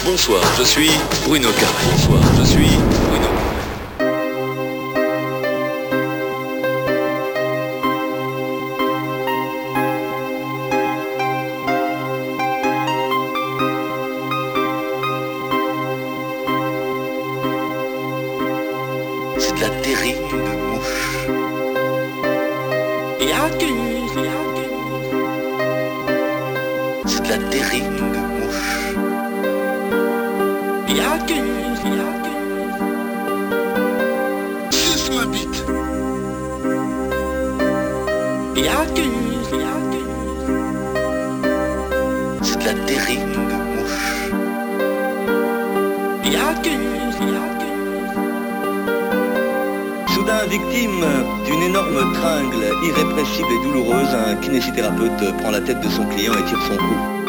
Bonsoir, je suis Bruno Carré. Bonsoir, je suis Bruno. C'est de la terrible mouche. C'est de la terrible mouche. Suce ma bite. C'est de la terrible mouche. Soudain victime d'une énorme tringle irrépressible et douloureuse, un kinésithérapeute prend la tête de son client et tire son cou.